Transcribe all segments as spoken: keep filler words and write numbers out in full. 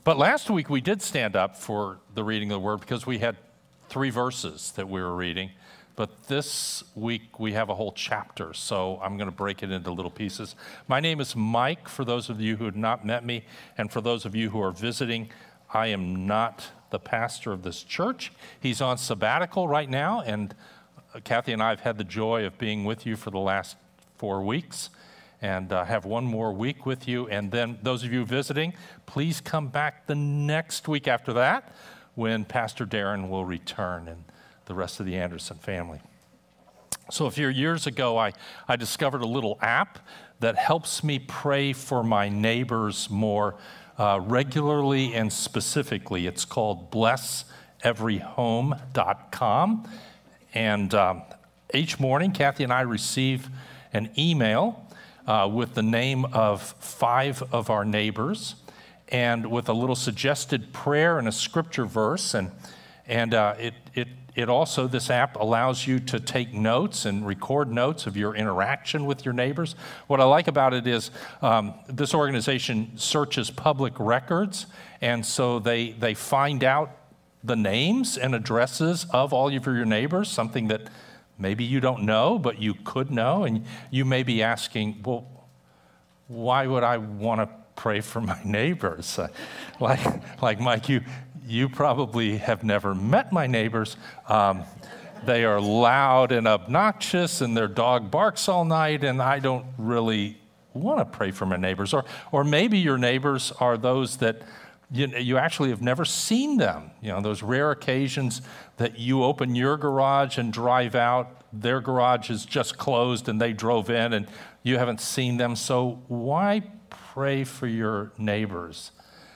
But last week we did stand up for the reading of the Word because we had three verses that we were reading. But this week we have a whole chapter, so I'm going to break it into little pieces. My name is Mike, for those of you who have not met me, and for those of you who are visiting, I am not the pastor of this church. He's on sabbatical right now, and Kathy and I have had the joy of being with you for the last four weeks, and uh, have one more week with you. And then those of you visiting, please come back the next week after that when Pastor Darren will return and the rest of the Anderson family. So a few years ago, I, I discovered a little app that helps me pray for my neighbors more uh, regularly and specifically. It's called bless every home dot com. And um, each morning, Kathy and I receive an email uh, with the name of five of our neighbors and with a little suggested prayer and a scripture verse. And, and uh, it, it It also, this app allows you to take notes and record notes of your interaction with your neighbors. What I like about it is um, this organization searches public records, and so they, they find out the names and addresses of all of your neighbors, something that maybe you don't know, but you could know, and you may be asking, well, why would I want to pray for my neighbors? Uh, like, like Mike, you... You probably have never met my neighbors. Um, they are loud and obnoxious, and their dog barks all night, and I don't really want to pray for my neighbors. Or, or maybe your neighbors are those that you, you actually have never seen them. You know, those rare occasions that you open your garage and drive out, their garage is just closed, and they drove in, and you haven't seen them. So why pray for your neighbors?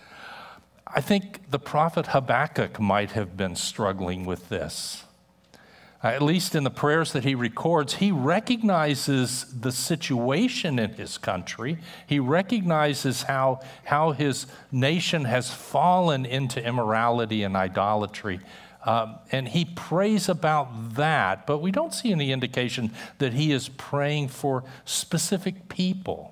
I think the prophet Habakkuk might have been struggling with this. Uh, at least in the prayers that he records, he recognizes the situation in his country. He recognizes how, how his nation has fallen into immorality and idolatry. Um, and he prays about that, but we don't see any indication that he is praying for specific people.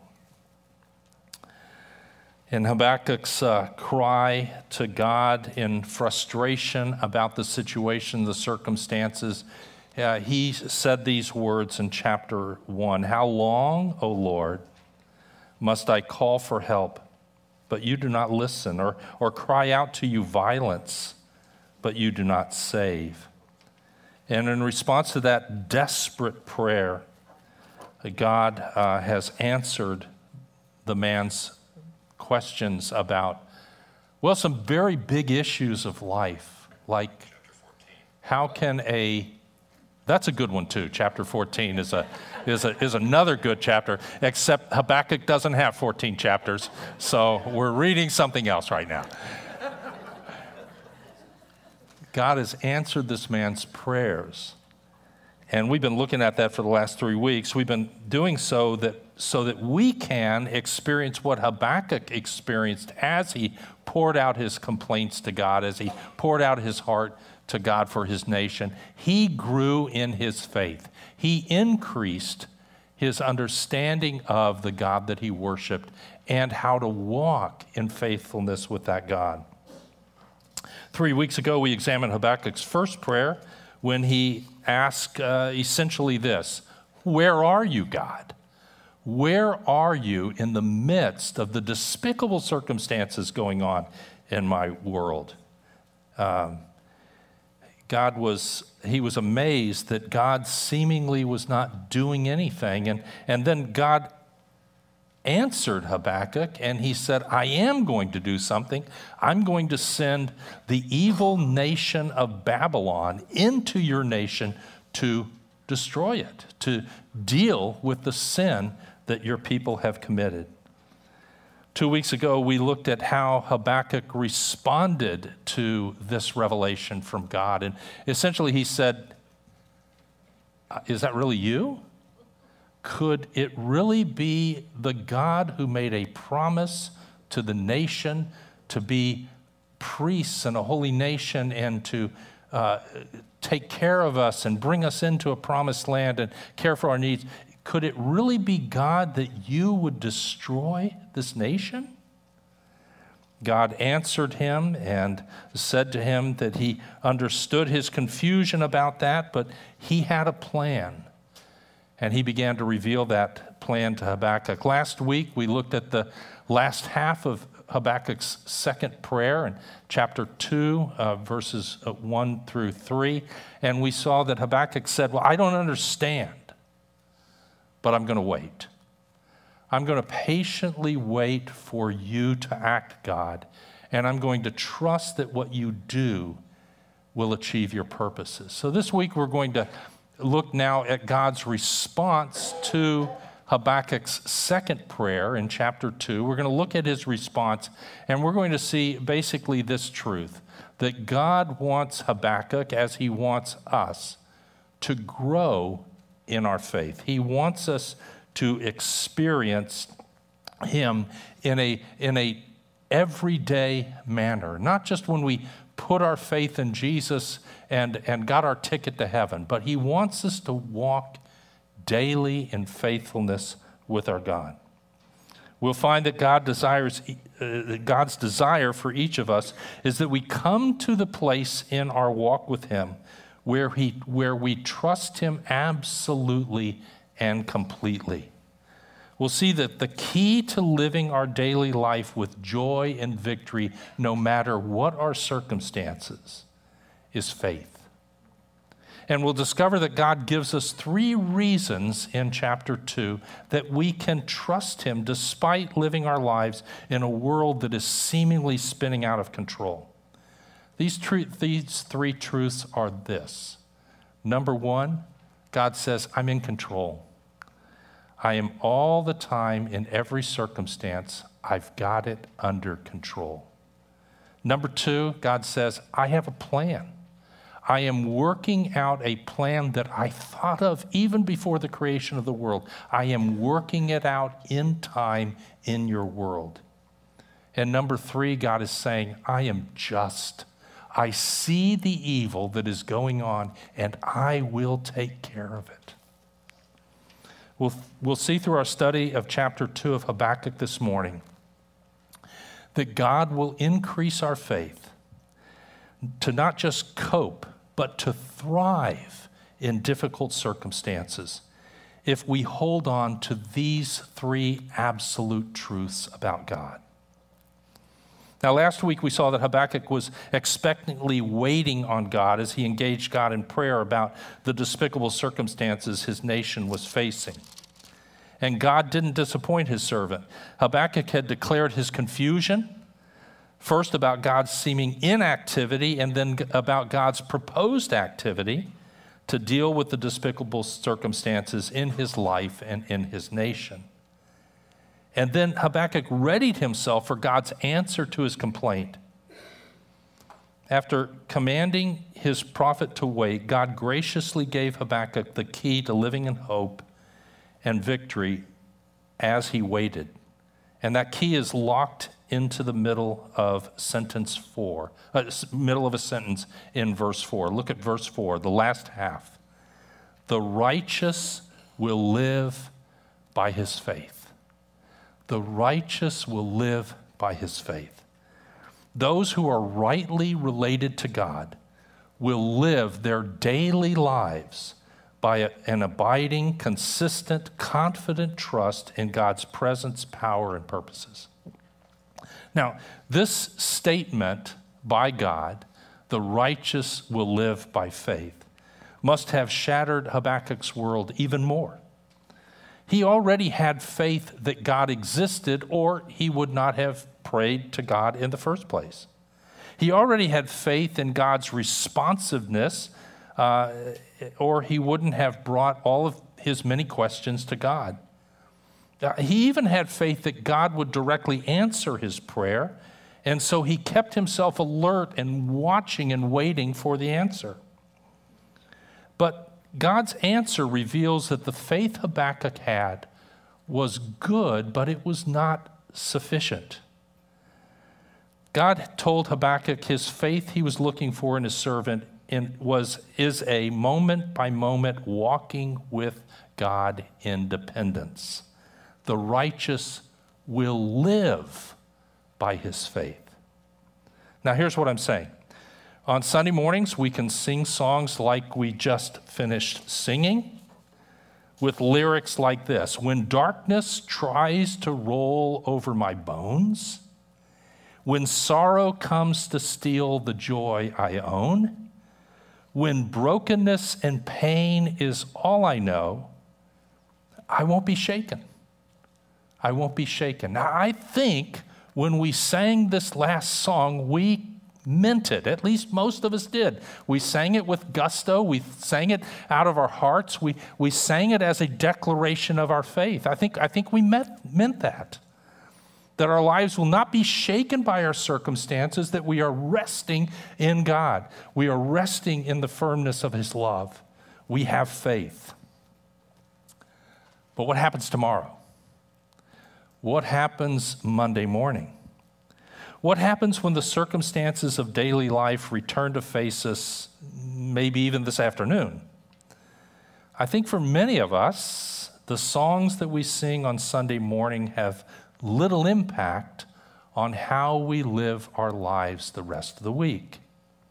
In Habakkuk's uh, cry to God in frustration about the situation, the circumstances, uh, he said these words in chapter one, "How long, O Lord, must I call for help, but you do not listen, or, or cry out to you violence, but you do not save?" And in response to that desperate prayer, God uh, has answered the man's questions about, well, some very big issues of life, like how can a, that's a good one too, chapter fourteen is a is a is another good chapter, except Habakkuk doesn't have fourteen chapters, so we're reading something else right now. God has answered this man's prayers, and we've been looking at that for the last three weeks. We've been doing so that so that we can experience what Habakkuk experienced as he poured out his complaints to God, as he poured out his heart to God for his nation. He grew in his faith. He increased his understanding of the God that he worshiped and how to walk in faithfulness with that God. Three weeks ago, we examined Habakkuk's first prayer when he asked uh, essentially this: "Where are you, God? Where are you in the midst of the despicable circumstances going on in my world?" Um, God was, he was amazed that God seemingly was not doing anything. And, and then God answered Habakkuk, and he said, "I am going to do something. I'm going to send the evil nation of Babylon into your nation to destroy it, to deal with the sin that your people have committed." Two weeks ago, we looked at how Habakkuk responded to this revelation from God. And essentially he said, "Is that really you? Could it really be the God who made a promise to the nation to be priests and a holy nation and to uh, take care of us and bring us into a promised land and care for our needs? Could it really be God that you would destroy this nation?" God answered him and said to him that he understood his confusion about that, but he had a plan. And he began to reveal that plan to Habakkuk. Last week, we looked at the last half of Habakkuk's second prayer in chapter two, uh, verses one through three. And we saw that Habakkuk said, well, I don't understand, but I'm going to wait. I'm going to patiently wait for you to act, God, and I'm going to trust that what you do will achieve your purposes. So this week we're going to look now at God's response to Habakkuk's second prayer in chapter two. We're going to look at his response, and we're going to see basically this truth, that God wants Habakkuk, as he wants us, to grow in our faith. He wants us to experience him in a, in a everyday manner, not just when we put our faith in Jesus and, and got our ticket to heaven, but he wants us to walk daily in faithfulness with our God. We'll find that God desires, uh, God's desire for each of us is that we come to the place in our walk with him where, he, where we trust him absolutely and completely. We'll see that the key to living our daily life with joy and victory, no matter what our circumstances, is faith. And we'll discover that God gives us three reasons in chapter two that we can trust him despite living our lives in a world that is seemingly spinning out of control. These, tr- these three truths are this. Number one, God says, I'm in control. I am all the time in every circumstance. I've got it under control. Number two, God says, I have a plan. I am working out a plan that I thought of even before the creation of the world. I am working it out in time in your world. And number three, God is saying, I am just. I see the evil that is going on, and I will take care of it. We'll, we'll see through our study of chapter two of Habakkuk this morning that God will increase our faith to not just cope, but to thrive in difficult circumstances if we hold on to these three absolute truths about God. Now, last week we saw that Habakkuk was expectantly waiting on God as he engaged God in prayer about the despicable circumstances his nation was facing. And God didn't disappoint his servant. Habakkuk had declared his confusion, first about God's seeming inactivity, and then about God's proposed activity to deal with the despicable circumstances in his life and in his nation. And then Habakkuk readied himself for God's answer to his complaint. After commanding his prophet to wait, God graciously gave Habakkuk the key to living in hope and victory as he waited. And that key is locked into the middle of sentence four, uh, middle of a sentence in verse four. Look at verse four, the last half. The righteous will live by his faith. The righteous will live by his faith. Those who are rightly related to God will live their daily lives by a, an abiding, consistent, confident trust in God's presence, power, and purposes. Now, this statement by God, the righteous will live by faith, must have shattered Habakkuk's world even more. He already had faith that God existed, or he would not have prayed to God in the first place. He already had faith in God's responsiveness, uh, or he wouldn't have brought all of his many questions to God. Uh, he even had faith that God would directly answer his prayer, and so he kept himself alert and watching and waiting for the answer. But God's answer reveals that the faith Habakkuk had was good, but it was not sufficient. God told Habakkuk his faith he was looking for in his servant in, was, is a moment-by-moment walking with God in dependence. The righteous will live by his faith. Now, here's what I'm saying. On Sunday mornings, we can sing songs like we just finished singing, with lyrics like this: when darkness tries to roll over my bones, when sorrow comes to steal the joy I own, when brokenness and pain is all I know, I won't be shaken. I won't be shaken. Now, I think when we sang this last song, we meant it. At least most of us did. We sang it with gusto. We sang it out of our hearts. We, we sang it as a declaration of our faith. I think, I think we meant, meant that. That our lives will not be shaken by our circumstances, that we are resting in God. We are resting in the firmness of His love. We have faith. But what happens tomorrow? What happens Monday morning? What happens when the circumstances of daily life return to face us, maybe even this afternoon? I think for many of us, the songs that we sing on Sunday morning have little impact on how we live our lives the rest of the week.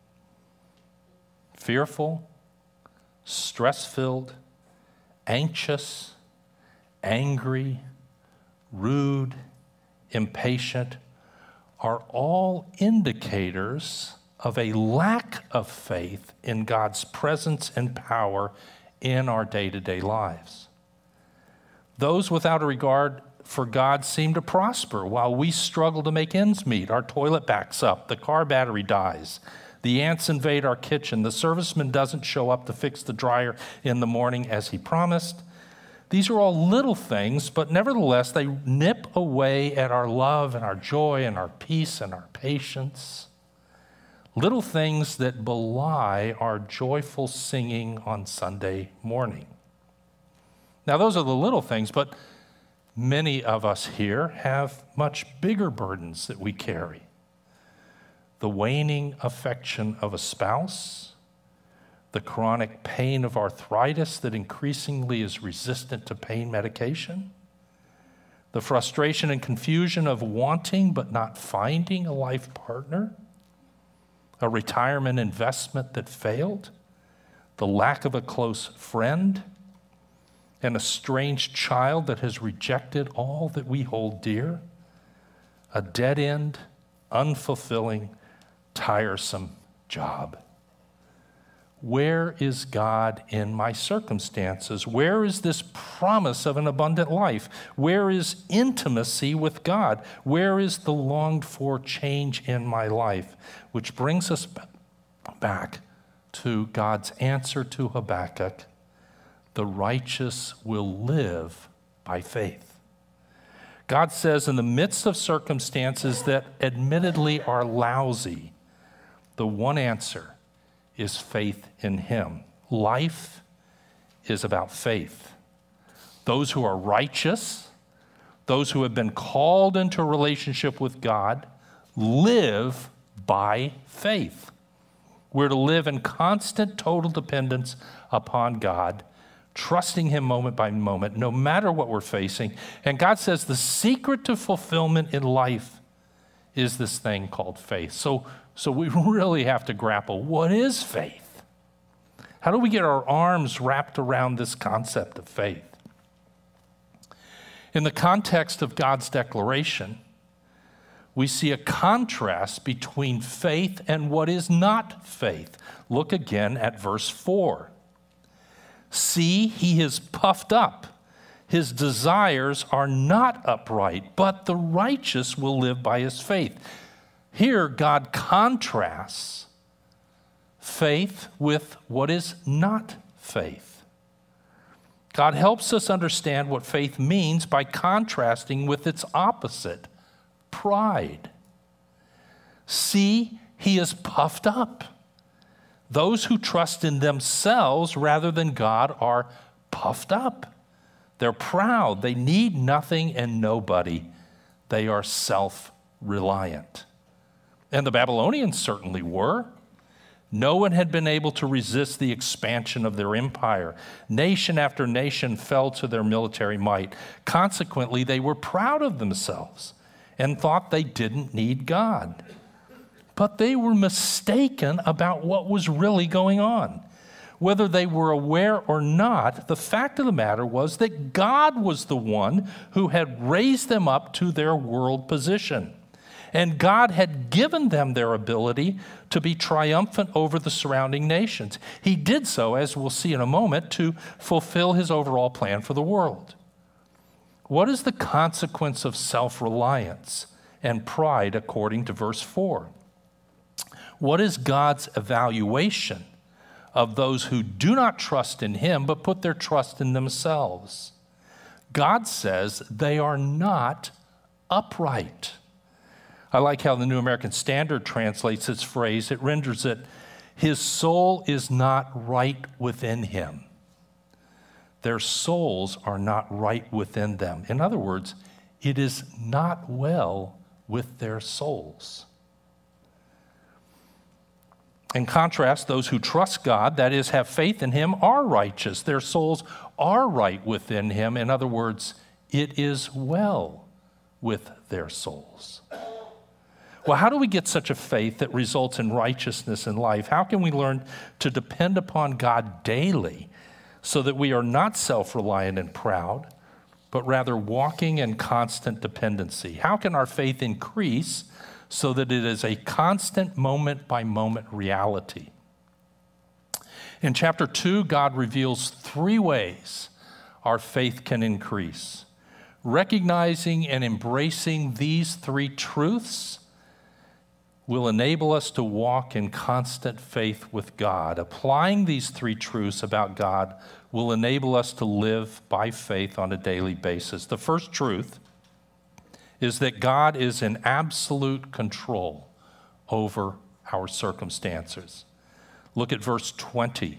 Fearful, stress-filled, anxious, angry, rude, impatient, are all indicators of a lack of faith in God's presence and power in our day-to-day lives. Those without a regard for God seem to prosper while we struggle to make ends meet. Our toilet backs up, the car battery dies, the ants invade our kitchen, the serviceman doesn't show up to fix the dryer in the morning as he promised. These are all little things, but nevertheless, they nip away at our love and our joy and our peace and our patience. Little things that belie our joyful singing on Sunday morning. Now, those are the little things, but many of us here have much bigger burdens that we carry. The waning affection of a spouse, the chronic pain of arthritis that increasingly is resistant to pain medication, the frustration and confusion of wanting but not finding a life partner, a retirement investment that failed, the lack of a close friend, an estranged child that has rejected all that we hold dear, a dead-end, unfulfilling, tiresome job. Where is God in my circumstances? Where is this promise of an abundant life? Where is intimacy with God? Where is the longed-for change in my life? Which brings us back to God's answer to Habakkuk: the righteous will live by faith. God says in the midst of circumstances that admittedly are lousy, the one answer is faith in Him. Life is about faith. Those who are righteous, those who have been called into a relationship with God, live by faith. We're to live in constant total dependence upon God, trusting Him moment by moment, no matter what we're facing. And God says the secret to fulfillment in life is this thing called faith. So, so we really have to grapple. What is faith? How do we get our arms wrapped around this concept of faith? In the context of God's declaration, we see a contrast between faith and what is not faith. Look again at verse four. See, he is puffed up. His desires are not upright, but the righteous will live by his faith. Here, God contrasts faith with what is not faith. God helps us understand what faith means by contrasting with its opposite, pride. See, he is puffed up. Those who trust in themselves rather than God are puffed up. They're proud. They need nothing and nobody. They are self-reliant. And the Babylonians certainly were. No one had been able to resist the expansion of their empire. Nation after nation fell to their military might. Consequently, they were proud of themselves and thought they didn't need God. but they were mistaken about what was really going on. Whether they were aware or not, the fact of the matter was that God was the one who had raised them up to their world position. And God had given them their ability to be triumphant over the surrounding nations. He did so, as we'll see in a moment, to fulfill his overall plan for the world. What is the consequence of self-reliance and pride according to verse four? What is God's evaluation of those who do not trust in him but put their trust in themselves? God says they are not upright. I like how the New American Standard translates this phrase. It renders it, his soul is not right within him. Their souls are not right within them. In other words, it is not well with their souls. In contrast, those who trust God, that is, have faith in him, are righteous. Their souls are right within him. In other words, it is well with their souls. Well, how do we get such a faith that results in righteousness in life? How can we learn to depend upon God daily so that we are not self-reliant and proud, but rather walking in constant dependency? How can our faith increase so that it is a constant moment-by-moment reality? In chapter two, God reveals three ways our faith can increase. Recognizing and embracing these three truths will enable us to walk in constant faith with God. Applying these three truths about God will enable us to live by faith on a daily basis. The first truth is that God is in absolute control over our circumstances. Look at verse twenty.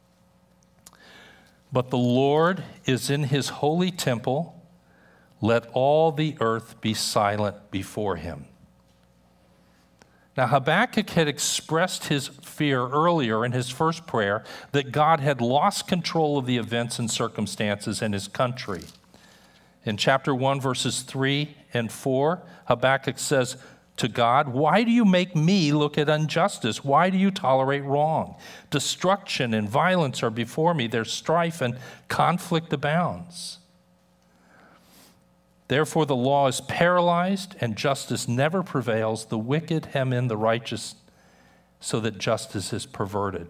But the Lord is in his holy temple. Let all the earth be silent before him. Now, Habakkuk had expressed his fear earlier in his first prayer that God had lost control of the events and circumstances in his country. In chapter one, verses three and four, Habakkuk says to God, "Why do you make me look at injustice? Why do you tolerate wrong? Destruction and violence are before me. Their strife and conflict abounds. Therefore, the law is paralyzed and justice never prevails. The wicked hem in the righteous so that justice is perverted."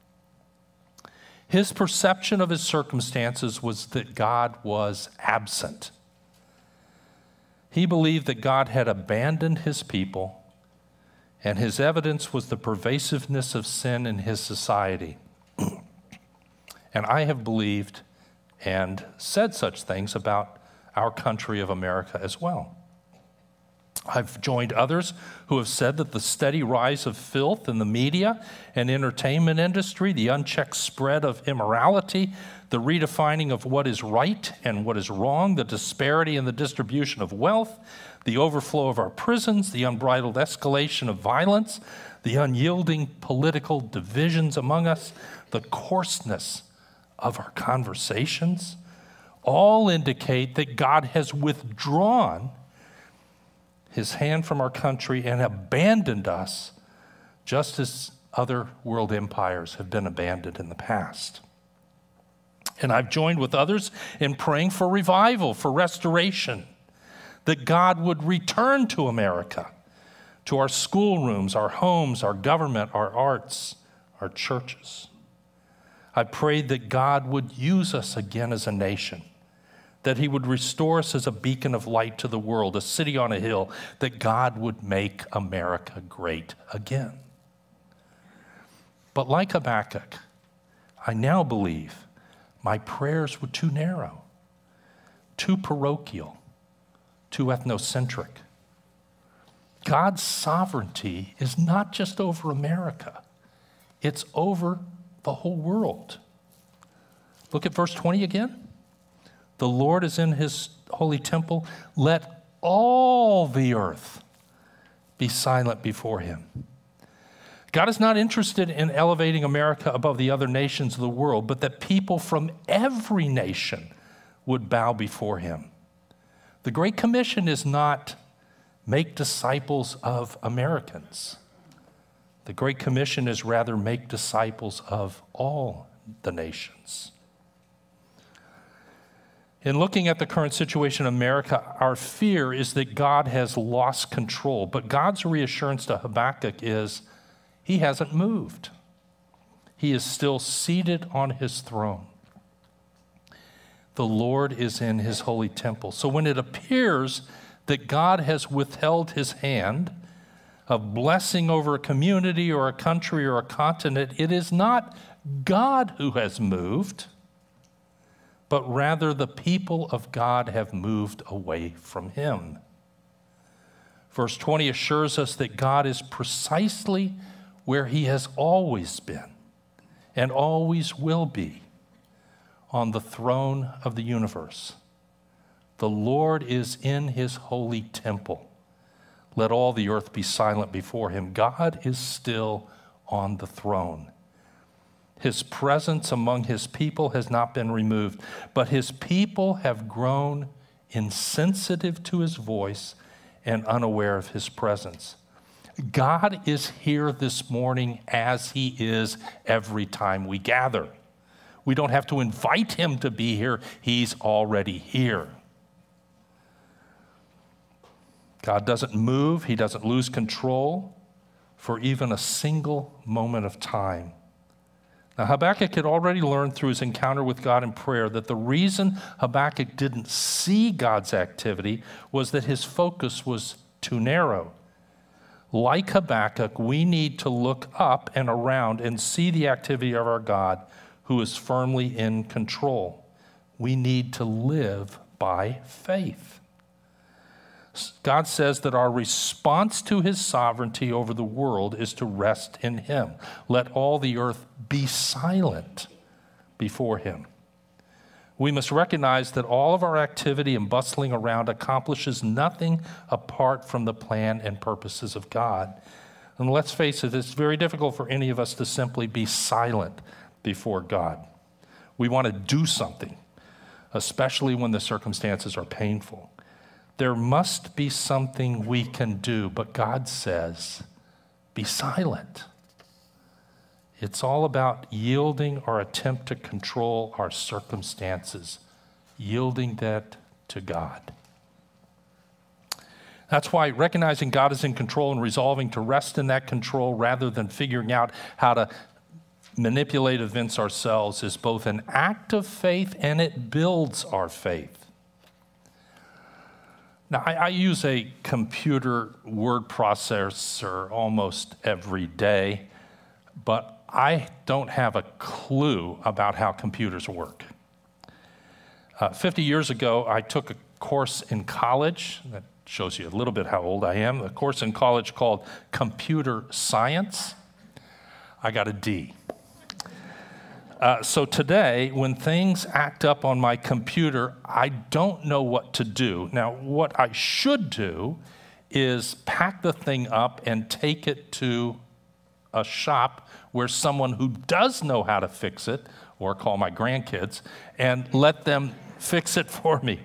His perception of his circumstances was that God was absent. He believed that God had abandoned his people, and his evidence was the pervasiveness of sin in his society. And I have believed and said such things about our country of America as well. I've joined others who have said that the steady rise of filth in the media and entertainment industry, the unchecked spread of immorality, the redefining of what is right and what is wrong, the disparity in the distribution of wealth, the overflow of our prisons, the unbridled escalation of violence, the unyielding political divisions among us, the coarseness of our conversations, all indicate that God has withdrawn his hand from our country and abandoned us, just as other world empires have been abandoned in the past. And I've joined with others in praying for revival, for restoration, that God would return to America, to our schoolrooms, our homes, our government, our arts, our churches. I prayed that God would use us again as a nation, that he would restore us as a beacon of light to the world, a city on a hill, that God would make America great again. But like Habakkuk, I now believe my prayers were too narrow, too parochial, too ethnocentric. God's sovereignty is not just over America, it's over the whole world. Look at verse twenty again. The Lord is in his holy temple. Let all the earth be silent before him. God is not interested in elevating America above the other nations of the world, but that people from every nation would bow before him. The Great Commission is not make disciples of Americans. The Great Commission is rather make disciples of all the nations. In looking at the current situation in America, our fear is that God has lost control. But God's reassurance to Habakkuk is he hasn't moved. He is still seated on his throne. The Lord is in his holy temple. So when it appears that God has withheld his hand of blessing over a community or a country or a continent, it is not God who has moved, but rather the people of God have moved away from him. Verse twenty assures us that God is precisely where he has always been and always will be, on the throne of the universe. The Lord is in his holy temple. Let all the earth be silent before him. God is still on the throne. His presence among his people has not been removed, but his people have grown insensitive to his voice and unaware of his presence. God is here this morning as he is every time we gather. We don't have to invite him to be here. He's already here. God doesn't move. He doesn't lose control for even a single moment of time. Now, Habakkuk had already learned through his encounter with God in prayer that the reason Habakkuk didn't see God's activity was that his focus was too narrow. Like Habakkuk, we need to look up and around and see the activity of our God, who is firmly in control. We need to live by faith. God says that our response to his sovereignty over the world is to rest in him. Let all the earth be silent before him. We must recognize that all of our activity and bustling around accomplishes nothing apart from the plan and purposes of God. And let's face it, it's very difficult for any of us to simply be silent before God. We want to do something, especially when the circumstances are painful. There must be something we can do, but God says, be silent. It's all about yielding our attempt to control our circumstances, yielding that to God. That's why recognizing God is in control and resolving to rest in that control rather than figuring out how to manipulate events ourselves is both an act of faith and it builds our faith. Now, I, I use a computer word processor almost every day, but I don't have a clue about how computers work. Uh, fifty years ago, I took a course in college, that shows you a little bit how old I am, a course in college called Computer Science. I got a D. Uh, so today, when things act up on my computer, I don't know what to do. Now, what I should do is pack the thing up and take it to a shop where someone who does know how to fix it, or call my grandkids, and let them fix it for me.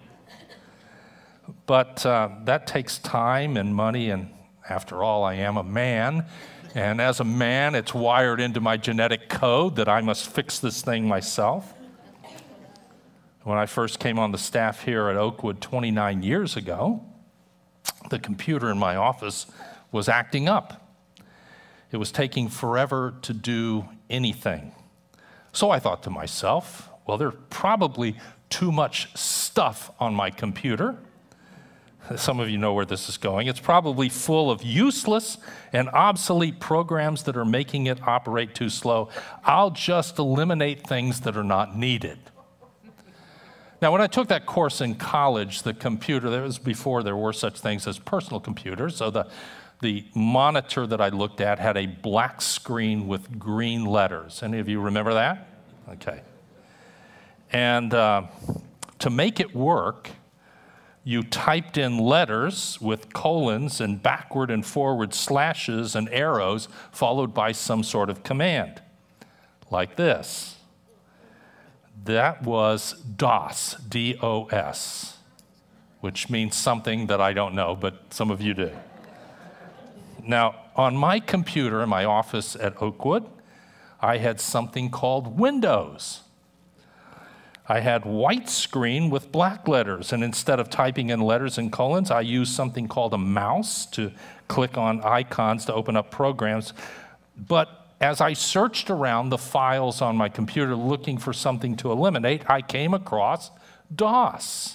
But uh, that takes time and money, and after all, I am a man. And as a man, it's wired into my genetic code that I must fix this thing myself. When I first came on the staff here at Oakwood twenty-nine years ago, the computer in my office was acting up. It was taking forever to do anything. So I thought to myself, well, there's probably too much stuff on my computer. Some of you know where this is going. It's probably full of useless and obsolete programs that are making it operate too slow. I'll just eliminate things that are not needed. Now, when I took that course in college, the computer, that was before there were such things as personal computers, so the, the monitor that I looked at had a black screen with green letters. Any of you remember that? Okay. And uh, to make it work, you typed in letters with colons and backward and forward slashes and arrows followed by some sort of command, like this. That was DOS, D O S, which means something that I don't know, but some of you do. Now, on my computer in my office at Oakwood, I had something called Windows. I had white screen with black letters, and instead of typing in letters and colons, I used something called a mouse to click on icons to open up programs. But as I searched around the files on my computer looking for something to eliminate, I came across DOS.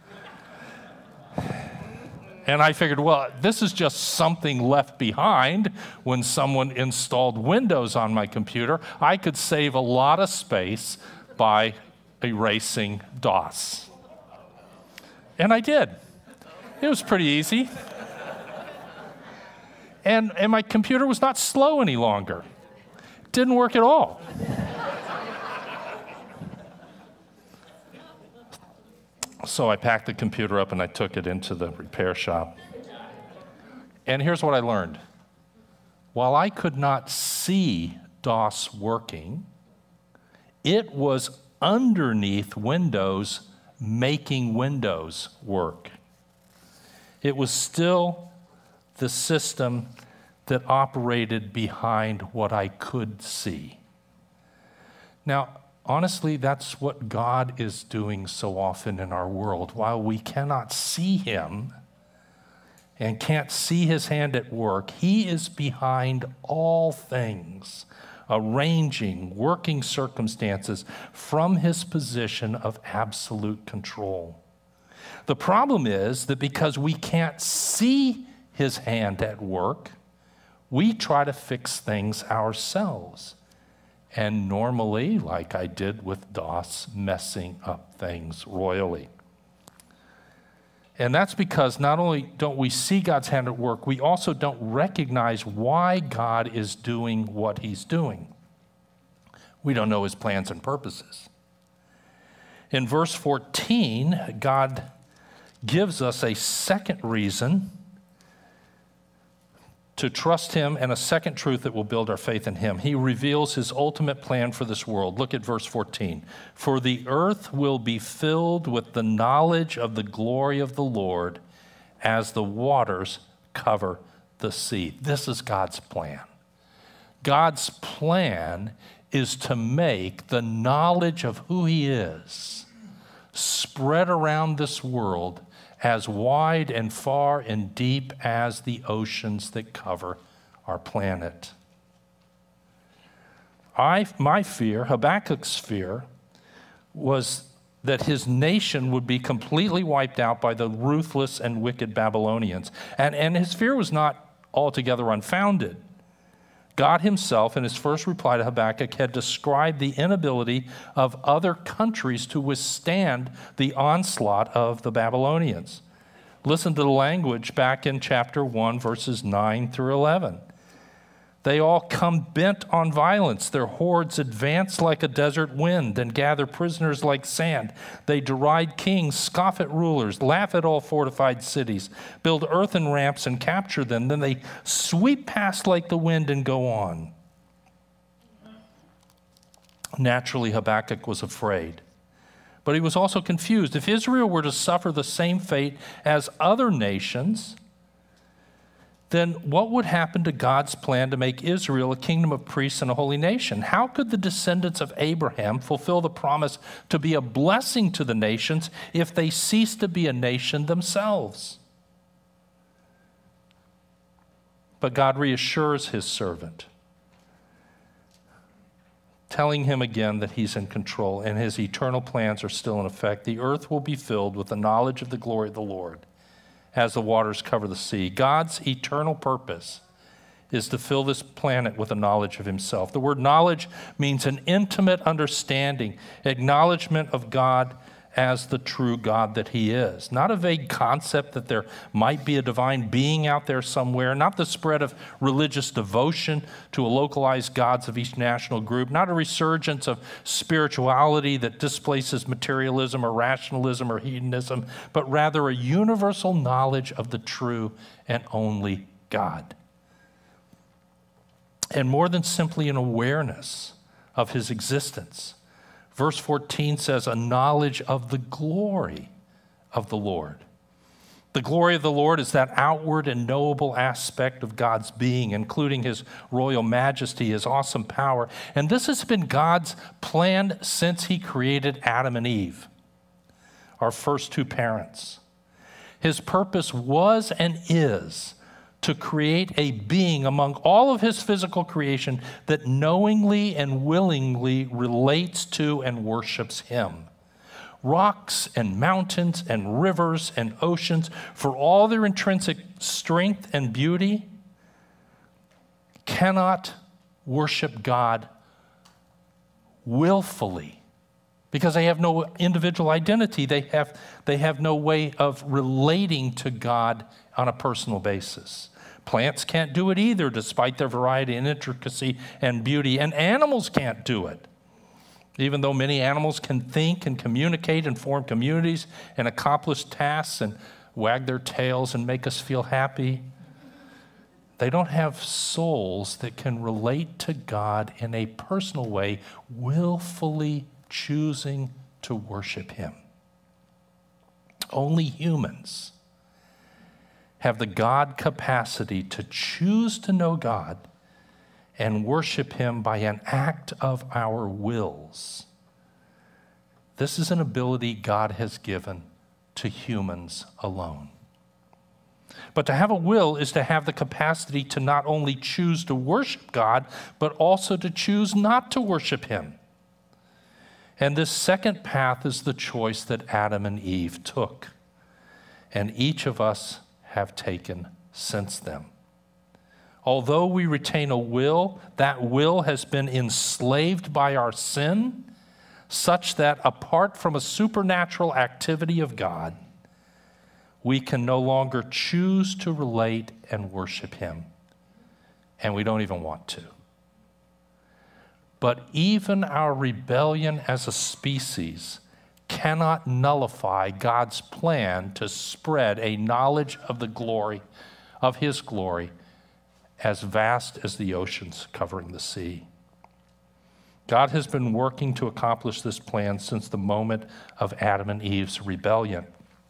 And I figured, well, this is just something left behind when someone installed Windows on my computer. I could save a lot of space by erasing DOS. And I did. It was pretty easy. And, and my computer was not slow any longer. It didn't work at all. So I packed the computer up and I took it into the repair shop. And here's what I learned. While I could not see DOS working, it was underneath Windows making Windows work. It was still the system that operated behind what I could see. Now, honestly, that's what God is doing so often in our world. While we cannot see him and can't see his hand at work, he is behind all things, arranging, working circumstances from his position of absolute control. The problem is that because we can't see his hand at work, we try to fix things ourselves. And normally, like I did with DOS, messing up things royally. And that's because not only don't we see God's hand at work, we also don't recognize why God is doing what he's doing. We don't know his plans and purposes. In verse fourteen, God gives us a second reason to trust him and a second truth that will build our faith in him. He reveals his ultimate plan for this world. Look at verse fourteen. For the earth will be filled with the knowledge of the glory of the Lord as the waters cover the sea. This is God's plan. God's plan is to make the knowledge of who he is spread around this world as wide and far and deep as the oceans that cover our planet. I, my fear, Habakkuk's fear, was that his nation would be completely wiped out by the ruthless and wicked Babylonians. And, and his fear was not altogether unfounded. God himself, in his first reply to Habakkuk, had described the inability of other countries to withstand the onslaught of the Babylonians. Listen to the language back in chapter one, verses nine through eleven. They all come bent on violence. Their hordes advance like a desert wind and gather prisoners like sand. They deride kings, scoff at rulers, laugh at all fortified cities, build earthen ramps and capture them. Then they sweep past like the wind and go on. Naturally, Habakkuk was afraid, but he was also confused. If Israel were to suffer the same fate as other nations, then what would happen to God's plan to make Israel a kingdom of priests and a holy nation? How could the descendants of Abraham fulfill the promise to be a blessing to the nations if they cease to be a nation themselves? But God reassures his servant, telling him again that he's in control and his eternal plans are still in effect. The earth will be filled with the knowledge of the glory of the Lord as the waters cover the sea. God's eternal purpose is to fill this planet with a knowledge of himself. The word knowledge means an intimate understanding, acknowledgement of God as the true God that he is. Not a vague concept that there might be a divine being out there somewhere, not the spread of religious devotion to a localized gods of each national group, not a resurgence of spirituality that displaces materialism or rationalism or hedonism, but rather a universal knowledge of the true and only God. And more than simply an awareness of his existence. Verse fourteen says, a knowledge of the glory of the Lord. The glory of the Lord is that outward and knowable aspect of God's being, including his royal majesty, his awesome power. And this has been God's plan since he created Adam and Eve, our first two parents. His purpose was and is to create a being among all of his physical creation that knowingly and willingly relates to and worships him. Rocks and mountains and rivers and oceans, for all their intrinsic strength and beauty, cannot worship God willfully because they have no individual identity. They have, they have no way of relating to God on a personal basis. Plants can't do it either, despite their variety and intricacy and beauty, and animals can't do it. Even though many animals can think and communicate and form communities and accomplish tasks and wag their tails and make us feel happy, they don't have souls that can relate to God in a personal way, willfully choosing to worship him. Only humans have the God capacity to choose to know God and worship him by an act of our wills. This is an ability God has given to humans alone. But to have a will is to have the capacity to not only choose to worship God, but also to choose not to worship him. And this second path is the choice that Adam and Eve took, and each of us have taken since then. Although we retain a will, that will has been enslaved by our sin, such that apart from a supernatural activity of God, we can no longer choose to relate and worship him. And we don't even want to. But even our rebellion as a species cannot nullify God's plan to spread a knowledge of the glory, of his glory, as vast as the oceans covering the sea. God has been working to accomplish this plan since the moment of Adam and Eve's rebellion.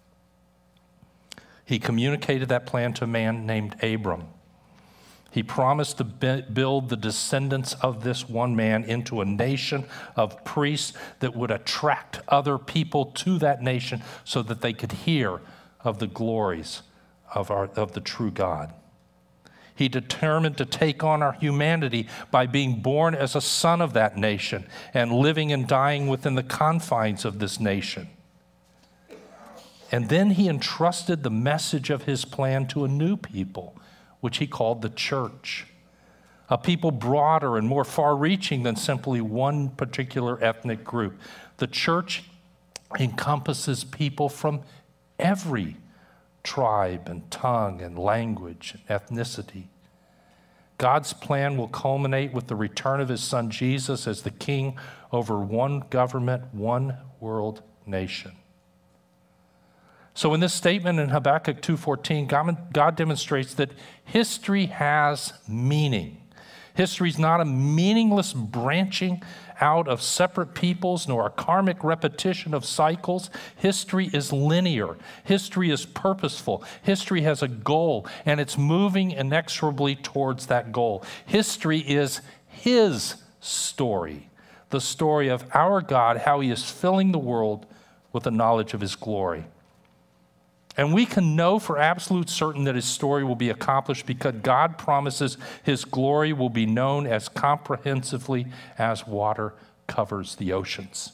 He communicated that plan to a man named Abram. He promised to build the descendants of this one man into a nation of priests that would attract other people to that nation so that they could hear of the glories of, our, of the true God. He determined to take on our humanity by being born as a son of that nation and living and dying within the confines of this nation. And then he entrusted the message of his plan to a new people, which he called the church, a people broader and more far-reaching than simply one particular ethnic group. The church encompasses people from every tribe and tongue and language and ethnicity. God's plan will culminate with the return of his son Jesus as the king over one government, one world nation. So in this statement in Habakkuk two fourteen, God, God demonstrates that history has meaning. History is not a meaningless branching out of separate peoples, nor a karmic repetition of cycles. History is linear. History is purposeful. History has a goal, and it's moving inexorably towards that goal. History is his story, the story of our God, how he is filling the world with the knowledge of his glory. And we can know for absolute certain that his story will be accomplished because God promises his glory will be known as comprehensively as water covers the oceans.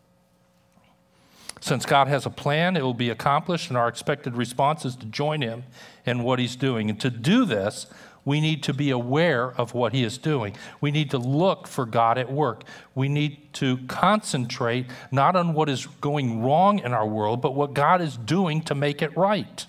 Since God has a plan, it will be accomplished, and our expected response is to join him in what he's doing. And to do this, we need to be aware of what he is doing. We need to look for God at work. We need to concentrate not on what is going wrong in our world, but what God is doing to make it right.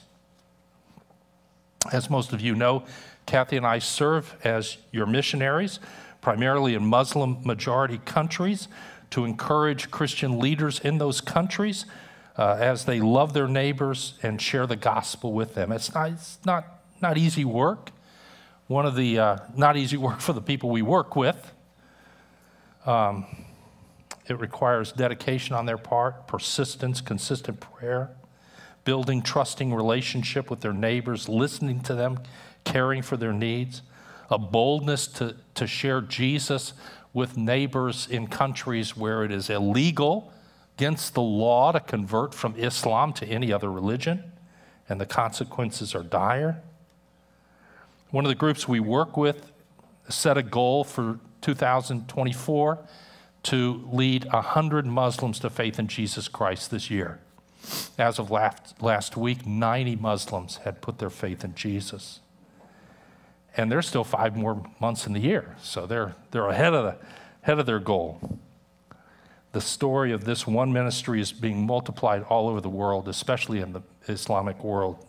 As most of you know, Kathy and I serve as your missionaries, primarily in Muslim-majority countries, to encourage Christian leaders in those countries uh, as they love their neighbors and share the gospel with them. It's not, it's not, not easy work. One of the, uh, not easy work for the people we work with. Um, it requires dedication on their part, persistence, consistent prayer, building trusting relationship with their neighbors, listening to them, caring for their needs, a boldness to, to share Jesus with neighbors in countries where it is illegal, against the law, to convert from Islam to any other religion, and the consequences are dire. One of the groups we work with set a goal for two thousand twenty-four to lead one hundred Muslims to faith in Jesus Christ this year. As of last, last week, ninety Muslims had put their faith in Jesus. And there's still five more months in the year, so they're, they're ahead of the, ahead of their goal. The story of this one ministry is being multiplied all over the world, especially in the Islamic world.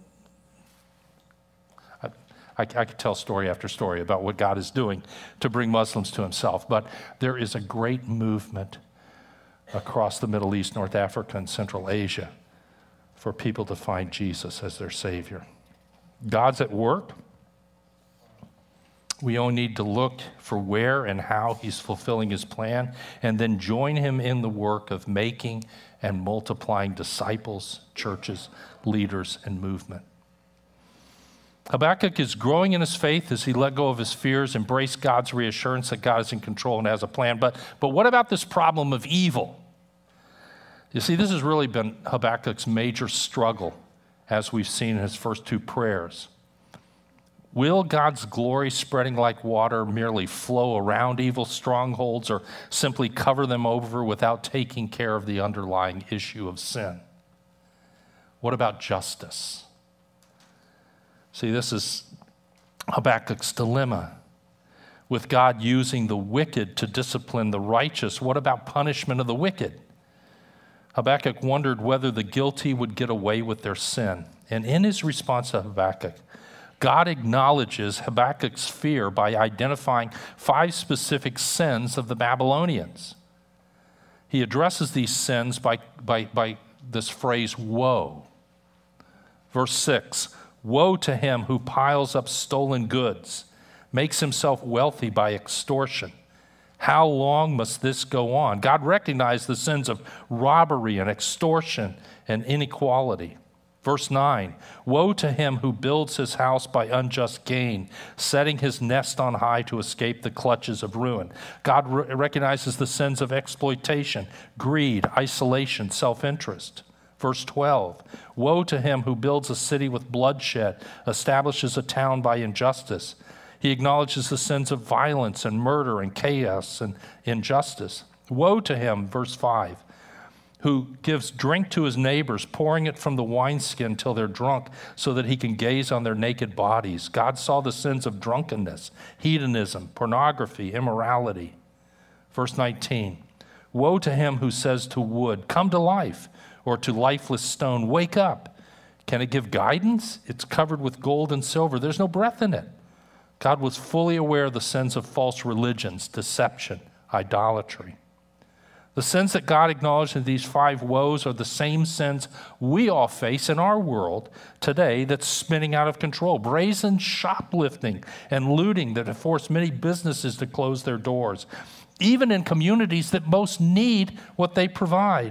I, I, I could tell story after story about what God is doing to bring Muslims to himself, but there is a great movement across the Middle East, North Africa, and Central Asia for people to find Jesus as their Savior. God's at work. We only need to look for where and how he's fulfilling his plan, and then join him in the work of making and multiplying disciples, churches, leaders, and movement. Habakkuk is growing in his faith as he let go of his fears, embraced God's reassurance that God is in control and has a plan. But, but what about this problem of evil? You see, this has really been Habakkuk's major struggle, as we've seen in his first two prayers. Will God's glory spreading like water merely flow around evil strongholds, or simply cover them over without taking care of the underlying issue of sin? What about justice? See, this is Habakkuk's dilemma. With God using the wicked to discipline the righteous, what about punishment of the wicked? Habakkuk wondered whether the guilty would get away with their sin. And in his response to Habakkuk, God acknowledges Habakkuk's fear by identifying five specific sins of the Babylonians. He addresses these sins by, by, by this phrase, woe. Verse six, woe to him who piles up stolen goods, makes himself wealthy by extortion. How long must this go on? God recognized the sins of robbery and extortion and inequality. Verse nine, woe to him who builds his house by unjust gain, setting his nest on high to escape the clutches of ruin. God re- recognizes the sins of exploitation, greed, isolation, self-interest. Verse twelve, woe to him who builds a city with bloodshed, establishes a town by injustice. He acknowledges the sins of violence and murder and chaos and injustice. Woe to him, verse five, who gives drink to his neighbors, pouring it from the wineskin till they're drunk, so that he can gaze on their naked bodies. God saw the sins of drunkenness, hedonism, pornography, immorality. Verse nineteen, woe to him who says to wood, come to life, or to lifeless stone, wake up. Can it give guidance? It's covered with gold and silver. There's no breath in it. God was fully aware of the sins of false religions, deception, idolatry. The sins that God acknowledged in these five woes are the same sins we all face in our world today that's spinning out of control. Brazen shoplifting and looting that have forced many businesses to close their doors, even in communities that most need what they provide.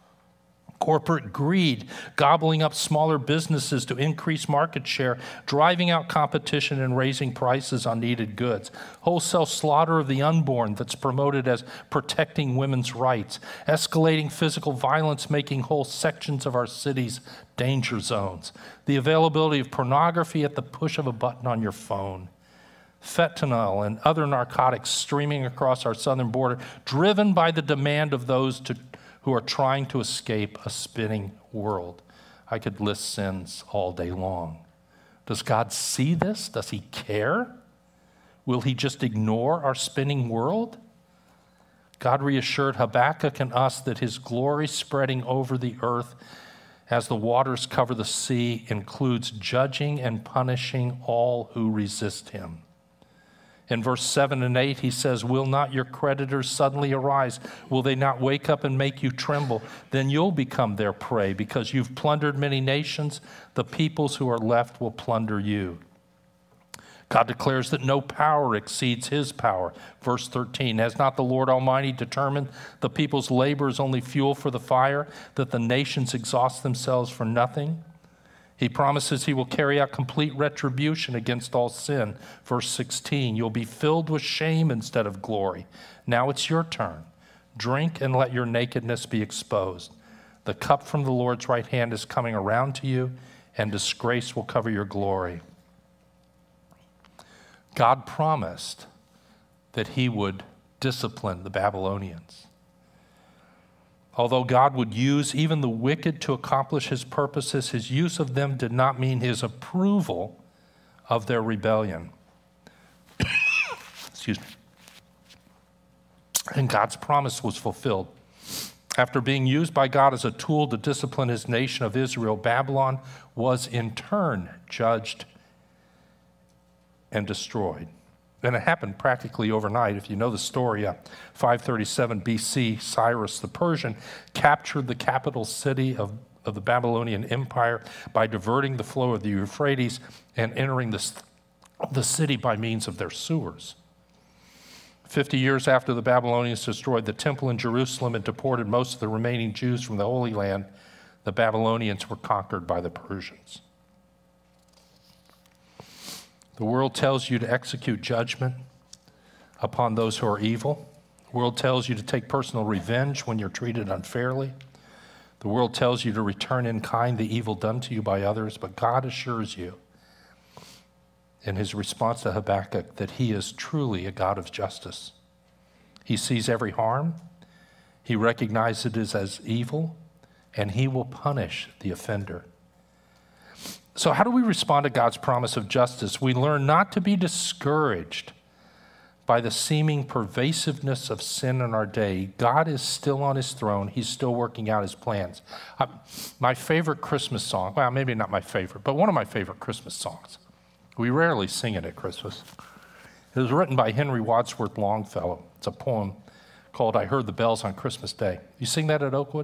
Corporate greed, gobbling up smaller businesses to increase market share, driving out competition and raising prices on needed goods. Wholesale slaughter of the unborn that's promoted as protecting women's rights. Escalating physical violence, making whole sections of our cities danger zones. The availability of pornography at the push of a button on your phone. Fentanyl and other narcotics streaming across our southern border, driven by the demand of those to who are trying to escape a spinning world. I could list sins all day long. Does God see this? Does he care? Will he just ignore our spinning world? God reassured Habakkuk and us that his glory spreading over the earth as the waters cover the sea includes judging and punishing all who resist him. In verse seven and eight, he says, will not your creditors suddenly arise? Will they not wake up and make you tremble? Then you'll become their prey because you've plundered many nations. The peoples who are left will plunder you. God declares that no power exceeds his power. Verse thirteen, has not the Lord Almighty determined the people's labor is only fuel for the fire, that the nations exhaust themselves for nothing? He promises he will carry out complete retribution against all sin. Verse sixteen, you'll be filled with shame instead of glory. Now it's your turn. Drink and let your nakedness be exposed. The cup from the Lord's right hand is coming around to you, and disgrace will cover your glory. God promised that he would discipline the Babylonians. Although God would use even the wicked to accomplish his purposes, his use of them did not mean his approval of their rebellion. Excuse me. And God's promise was fulfilled. After being used by God as a tool to discipline his nation of Israel, Babylon was in turn judged and destroyed. And it happened practically overnight. If you know the story, uh, five thirty-seven B C, Cyrus the Persian captured the capital city of, of the Babylonian Empire by diverting the flow of the Euphrates and entering the, the city by means of their sewers. Fifty years after the Babylonians destroyed the temple in Jerusalem and deported most of the remaining Jews from the Holy Land, the Babylonians were conquered by the Persians. The world tells you to execute judgment upon those who are evil. The world tells you to take personal revenge when you're treated unfairly. The world tells you to return in kind the evil done to you by others, but God assures you in his response to Habakkuk that he is truly a God of justice. He sees every harm, he recognizes it as evil, and he will punish the offender. So how do we respond to God's promise of justice? We learn not to be discouraged by the seeming pervasiveness of sin in our day. God is still on his throne. He's still working out his plans. Uh, my favorite Christmas song, well, maybe not my favorite, but one of my favorite Christmas songs. We rarely sing it at Christmas. It was written by Henry Wadsworth Longfellow. It's a poem called I Heard the Bells on Christmas Day. You sing that at Oakwood?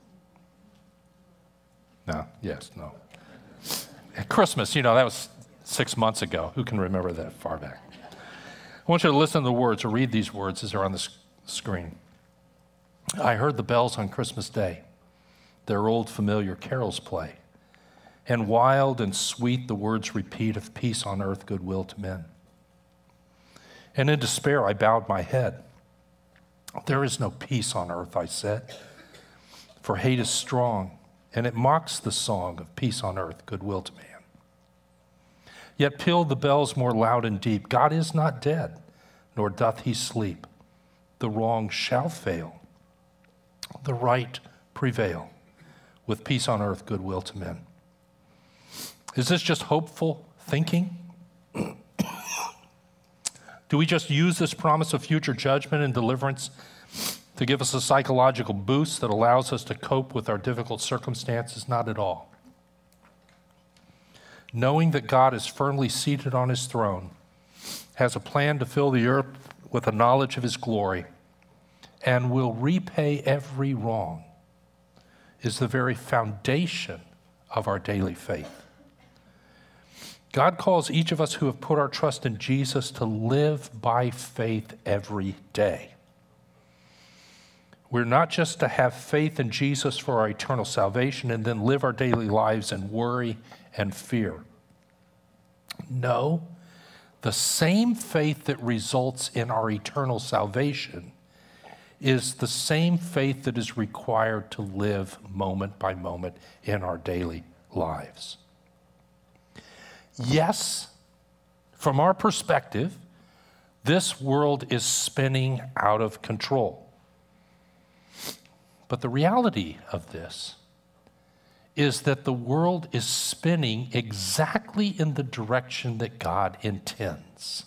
No, yes, no. At Christmas, you know, that was six months ago. Who can remember that far back? I want you to listen to the words or read these words as they're on the screen. I heard the bells on Christmas Day, their old familiar carols play, and wild and sweet the words repeat of peace on earth, goodwill to men. And in despair I bowed my head. There is no peace on earth, I said, for hate is strong, and it mocks the song of peace on earth, goodwill to man. Yet peal the bells more loud and deep. God is not dead, nor doth he sleep. The wrong shall fail, the right prevail, with peace on earth, goodwill to men. Is this just hopeful thinking? Do we just use this promise of future judgment and deliverance to give us a psychological boost that allows us to cope with our difficult circumstances? Not at all. Knowing that God is firmly seated on his throne, has a plan to fill the earth with a knowledge of his glory, and will repay every wrong, is the very foundation of our daily faith. God calls each of us who have put our trust in Jesus to live by faith every day. We're not just to have faith in Jesus for our eternal salvation and then live our daily lives in worry and fear. No, the same faith that results in our eternal salvation is the same faith that is required to live moment by moment in our daily lives. Yes, from our perspective, this world is spinning out of control. But the reality of this is that the world is spinning exactly in the direction that God intends.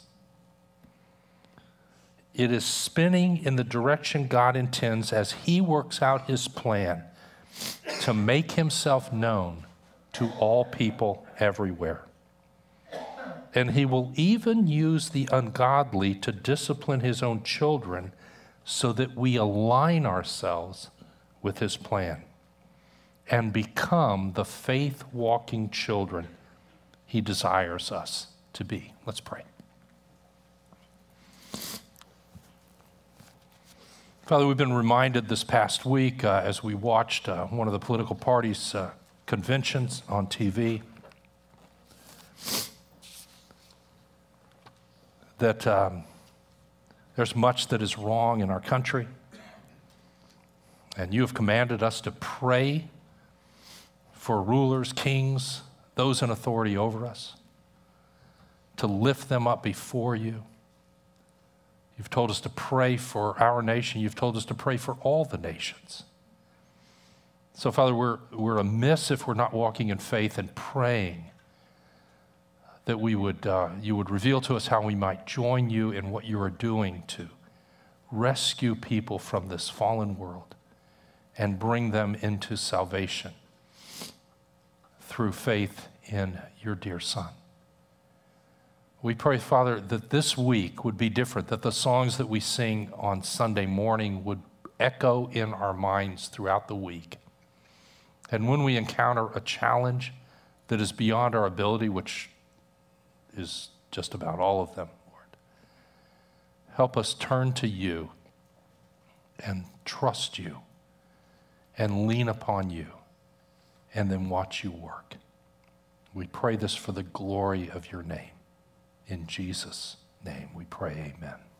It is spinning in the direction God intends as he works out his plan to make himself known to all people everywhere. And he will even use the ungodly to discipline his own children so that we align ourselves with his plan and become the faith-walking children he desires us to be. Let's pray. Father, we've been reminded this past week uh, as we watched uh, one of the political parties' uh, conventions on T V that um, there's much that is wrong in our country. And you have commanded us to pray for rulers, kings, those in authority over us, to lift them up before you. You've told us to pray for our nation. You've told us to pray for all the nations. So, Father, we're, we're amiss if we're not walking in faith and praying that we would, uh, you would reveal to us how we might join you in what you are doing to rescue people from this fallen world and bring them into salvation through faith in your dear Son. We pray, Father, that this week would be different, that the songs that we sing on Sunday morning would echo in our minds throughout the week. And when we encounter a challenge that is beyond our ability, which is just about all of them, Lord, help us turn to you and trust you and lean upon you and then watch you work. We pray this for the glory of your name. In Jesus' name we pray, amen.